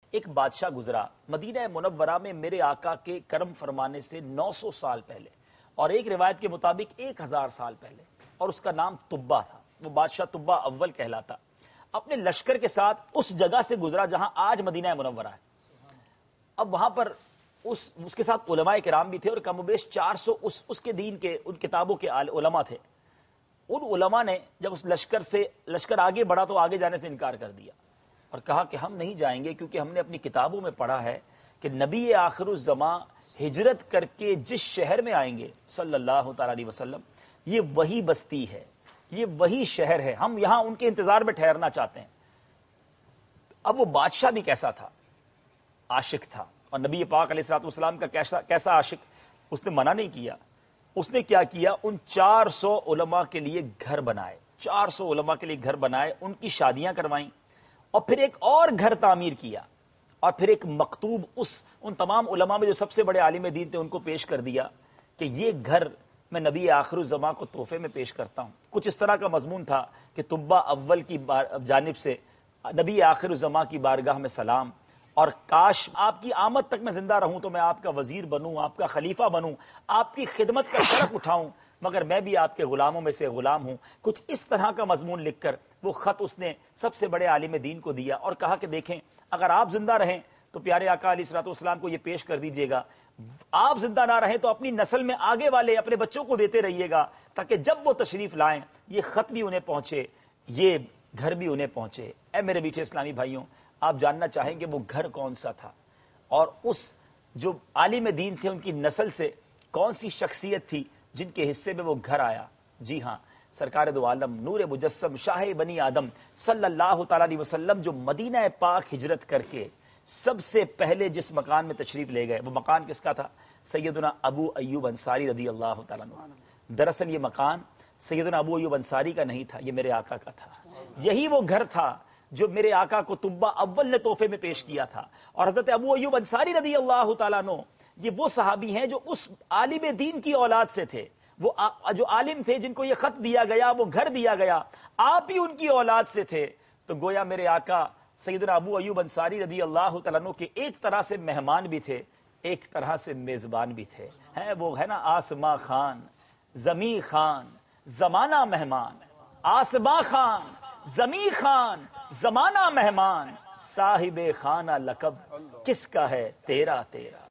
ایک بادشاہ گزرا مدینہ منورہ میں میرے آقا کے کرم فرمانے سے 900 سال پہلے، اور ایک روایت کے مطابق 1000 سال پہلے، اور اس کا نام تبا تھا۔ وہ بادشاہ تبا اول کہلاتا۔ اپنے لشکر کے ساتھ اس جگہ سے گزرا جہاں آج مدینہ منورہ ہے۔ اب وہاں پر اس کے ساتھ علماء کرام بھی تھے، اور کم و بیش 400 اس کے دین کے ان کتابوں کے علماء تھے۔ ان علماء نے جب اس لشکر آگے بڑھا تو آگے جانے سے انکار کر دیا اور کہا کہ ہم نہیں جائیں گے، کیونکہ ہم نے اپنی کتابوں میں پڑھا ہے کہ نبی آخر الزماں ہجرت کر کے جس شہر میں آئیں گے صلی اللہ تعالی علیہ وسلم، یہ وہی بستی ہے، یہ وہی شہر ہے، ہم یہاں ان کے انتظار میں ٹھہرنا چاہتے ہیں۔ اب وہ بادشاہ بھی کیسا تھا؟ عاشق تھا، اور نبی پاک علیہ الصلوۃ والسلام کا کیسا عاشق؟ اس نے منع نہیں کیا۔ اس نے کیا کیا؟ ان 400 علماء کے لیے گھر بنائے، 400 علماء کے لیے گھر بنائے، ان کی شادیاں کروائیں، اور پھر ایک اور گھر تعمیر کیا، اور پھر ایک مکتوب ان تمام علماء میں جو سب سے بڑے عالم دین تھے ان کو پیش کر دیا کہ یہ گھر میں نبی آخر الزماں کو تحفے میں پیش کرتا ہوں۔ کچھ اس طرح کا مضمون تھا کہ تبا اول کی جانب سے نبی آخر الزماں کی بارگاہ میں سلام، اور کاش آپ کی آمد تک میں زندہ رہوں تو میں آپ کا وزیر بنوں، آپ کا خلیفہ بنوں، آپ کی خدمت کا شرف اٹھاؤں، مگر میں بھی آپ کے غلاموں میں سے غلام ہوں۔ کچھ اس طرح کا مضمون لکھ کر وہ خط اس نے سب سے بڑے عالم دین کو دیا، اور کہا کہ دیکھیں اگر آپ زندہ رہیں تو پیارے آقا علیہ الصلوۃ والسلام کو یہ پیش کر دیجیے گا، آپ زندہ نہ رہیں تو اپنی نسل میں آگے والے اپنے بچوں کو دیتے رہیے گا، تاکہ جب وہ تشریف لائیں یہ خط بھی انہیں پہنچے، یہ گھر بھی انہیں پہنچے۔ اے میرے میٹھے اسلامی بھائیوں، آپ جاننا چاہیں گے وہ گھر کون سا تھا، اور اس جو عالم دین تھے ان کی نسل سے کون سی شخصیت تھی جن کے حصے میں وہ گھر آیا؟ جی ہاں، سرکار دو عالم نور مجسم شاہ بنی آدم صلی اللہ تعالی علیہ وسلم جو مدینہ پاک ہجرت کر کے سب سے پہلے جس مکان میں تشریف لے گئے، وہ مکان کس کا تھا؟ سیدنا ابو ایوب انصاری رضی اللہ تعالیٰ عنہ۔ دراصل یہ مکان سیدنا ابو ایوب انصاری کا نہیں تھا، یہ میرے آقا کا تھا۔ یہی وہ گھر تھا جو میرے آقا کو تبا اول نے تحفے میں پیش کیا تھا، اور حضرت ابو ایوب انصاری رضی اللہ تعالیٰ عنہ یہ وہ صحابی ہیں جو اس عالم دین کی اولاد سے تھے، وہ جو عالم تھے جن کو یہ خط دیا گیا، وہ گھر دیا گیا، آپ ہی ان کی اولاد سے تھے۔ تو گویا میرے آقا سیدنا ابو ایوب انصاری رضی اللہ تعالیٰ عنہ کے ایک طرح سے مہمان بھی تھے، ایک طرح سے میزبان بھی تھے۔ وہ ہے نا آسماں خان زمیں خان زمانہ مہمان، آسماں خان زمیں خان زمانہ مہمان، صاحب خانہ لقب کس کا ہے تیرا تیرا۔